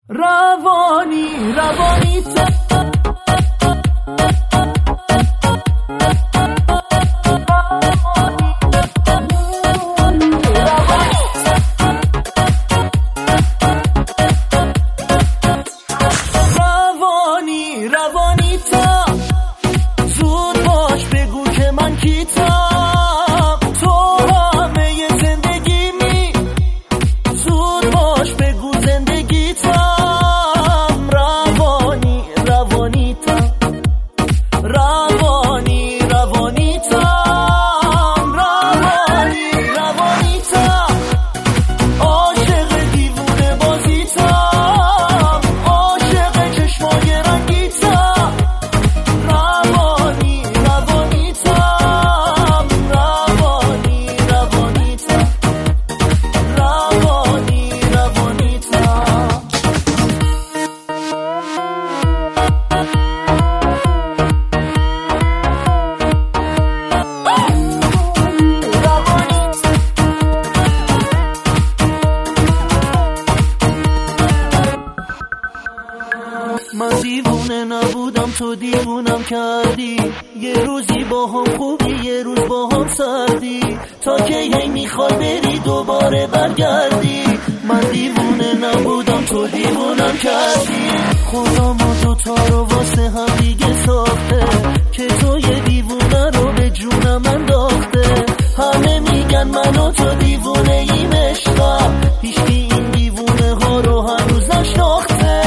روانی تا زود باش بگو که من کیتم، تو همه زندگیمی، زود باش بگو زندگیتم. روانی تا روانی تا عاشق دیوونه بازیتم، عاشق چشمای رنگیتم. روانی من دیوونه نبودم، تو دیوونم کردی. یه روزی با هم خوبی، یه روز با هم سردی، تا که هی میخوای بری دوباره برگردی. من دیوونه نبودم، تو دیوونم کردی. خدا ما دوتا رو واسه هم دیگه ساخته، که تو یه دیوونه رو به جونم انداخته. همه میگن من و تو دیوونه ایم عشقم، هیچکی این دیوونه ها رو هنوز نشناخته.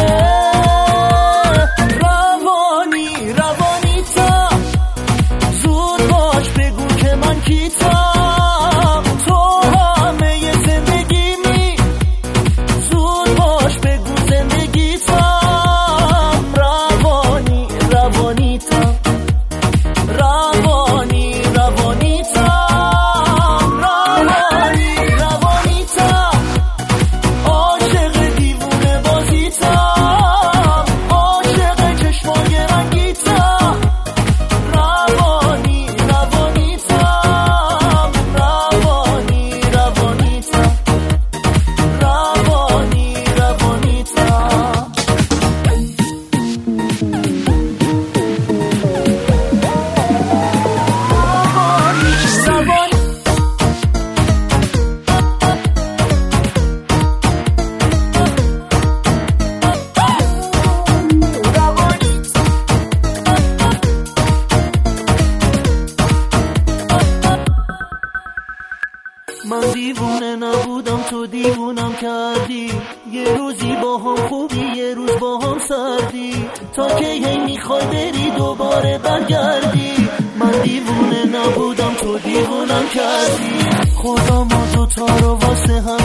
کیتم، تو همه زندگیمی، زود باش بگو زندگیتم. روانی تا عاشق دیوونه بازیتم، عاشق چشمای رنگیتم. من دیوونه نبودم، تو دیوونم کردی. یه روزی با هم خوبی، یه روز با هم سردی، تا که هی میخوای بری دوباره برگردی. من دیوونه نبودم، تو دیوونم کردی. خدا ما دوتا رو واسه هم